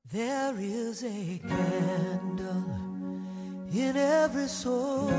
There is a candle in every soul,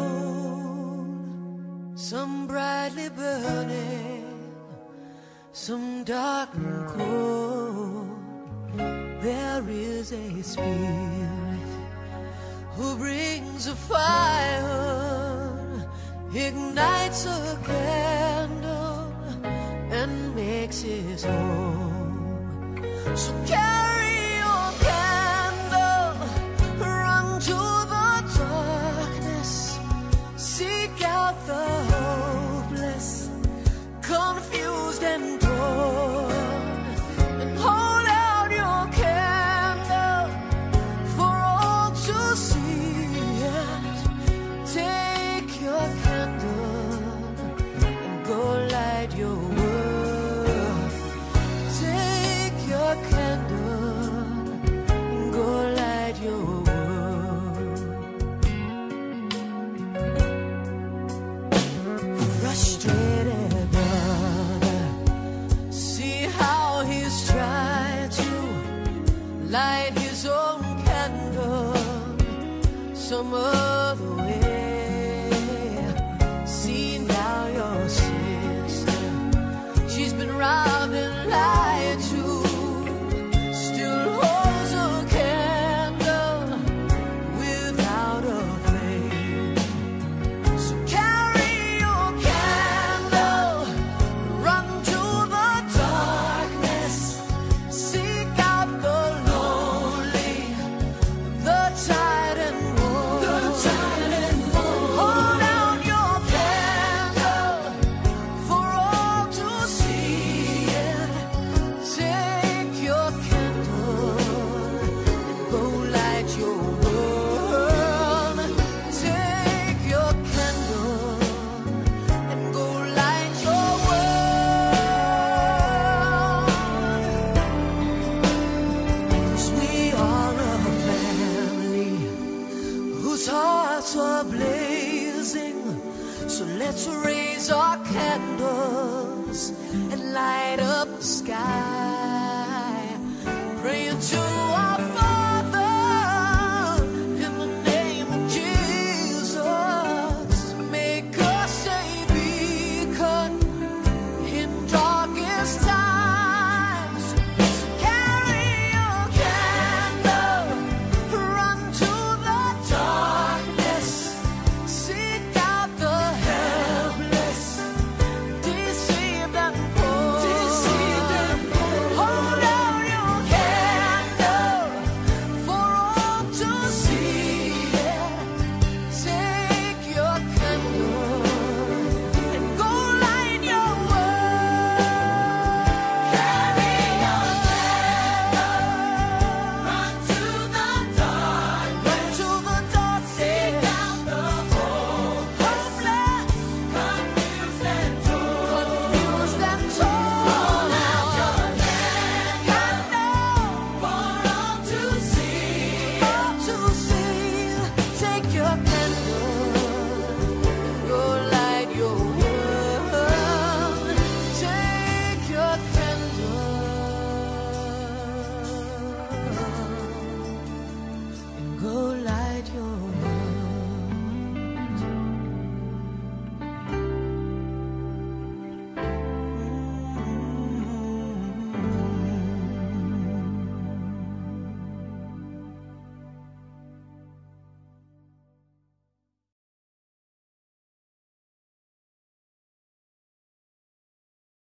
some brightly burning, some dark and cold. There is a spirit who brings a fire, ignites a candle, and makes his home. So carry your candle, run to the darkness, seek out the hopeless, confused and torn, and hold out your candle for all to see it. Take your candle and go light your world. Take your candle and go light your world. Frustrated brother, see how he's trying to light his own candle some other way. See now your sister, she's been robbed and lied to, still holds a candle without a flame. So carry your candle, run to the darkness, seek out the lonely, the tired and worn. Hold out your candle for all to see it. Take your candle and go light your world. Take your candle and go light your world. 'Cause we are a family whose hearts are blazing. So let's raise our candles and light up the sky, praying to